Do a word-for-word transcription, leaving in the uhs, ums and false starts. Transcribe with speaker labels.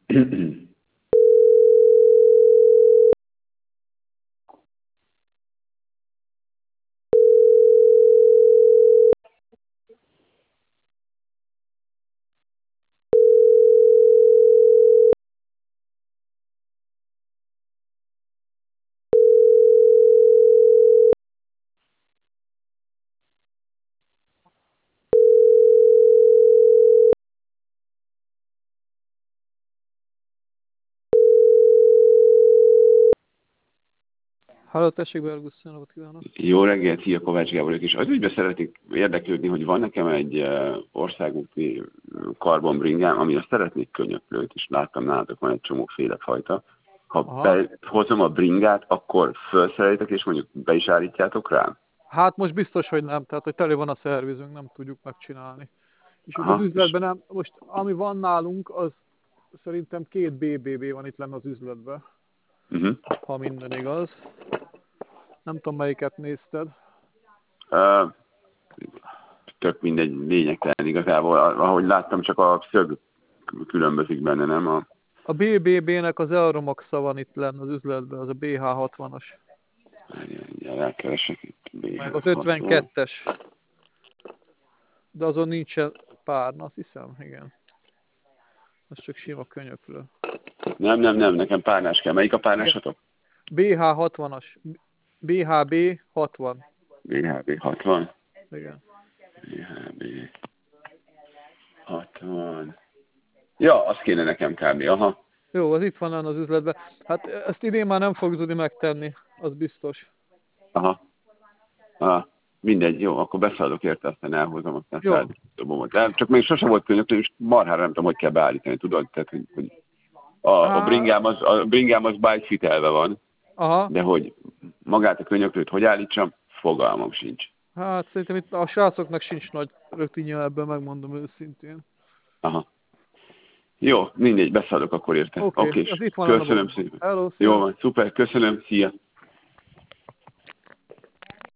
Speaker 1: Halló, tessék, Bergusz, napot kívánok!
Speaker 2: Jó reggelt, szia, Kovács Gábor vagyok, és az ügyben szeretnék érdeklődni, hogy van nekem egy országúti karbonbringám, amire szeretnék könyöklőt, és láttam nálatok van egy csomóféle fajta. Ha behozom a bringát, akkor felszerelitek, és mondjuk be is állítjátok rám?
Speaker 1: Hát most biztos, hogy nem, tehát hogy tele van a szervizünk, nem tudjuk megcsinálni. És
Speaker 2: Aha,
Speaker 1: az üzletben nem, most ami van nálunk, az szerintem két bé bé bé van itt lenne az üzletben,
Speaker 2: uh-huh.
Speaker 1: ha minden igaz. Nem tudom, melyiket nézted.
Speaker 2: Uh, tök mindegy, lényegtelen igazából. Ahogy láttam, csak a szög különbözik benne, nem? A,
Speaker 1: a bé bé bé-nek az Elromaxa van itt lenne az üzletben, az a bé há hatvanas.
Speaker 2: Elkeresek itt.
Speaker 1: Meg az ötvenkettes. De azon nincsen párna, azt hiszem, igen. Az csak sima könyöklő.
Speaker 2: Nem, nem, nem, nekem párnás kell. Melyik a párnásatok?
Speaker 1: bé há hatvanas. bé há bé hatvan.
Speaker 2: bé há bé hatvan?
Speaker 1: Igen.
Speaker 2: bé há bé hatvan. Ja, az kéne nekem kb. Aha.
Speaker 1: Jó, az itt van az üzletben. Hát ezt idén már nem fog tudni megtenni, az biztos.
Speaker 2: Aha. Aha. Mindegy, jó, akkor beszállok érte, aztán elhozom, aztán szállítom. De csak még sose volt könyöklő, és marhára nem tudom, hogy kell beállítani, tudod? Tehát, hogy, hogy a, a, bringám az, a bringám az bike-fitelve van,
Speaker 1: aha.
Speaker 2: De hogy magát a könyöklőt hogy állítsam, fogalmam sincs.
Speaker 1: Hát szerintem itt a srácoknak sincs nagy rötinje ebben, megmondom őszintén.
Speaker 2: Aha. Jó, mindegy, beszállok akkor érte.
Speaker 1: Oké,
Speaker 2: okay.
Speaker 1: Az itt van.
Speaker 2: Köszönöm szépen.
Speaker 1: Hello,
Speaker 2: jó van, szuper, köszönöm, szia.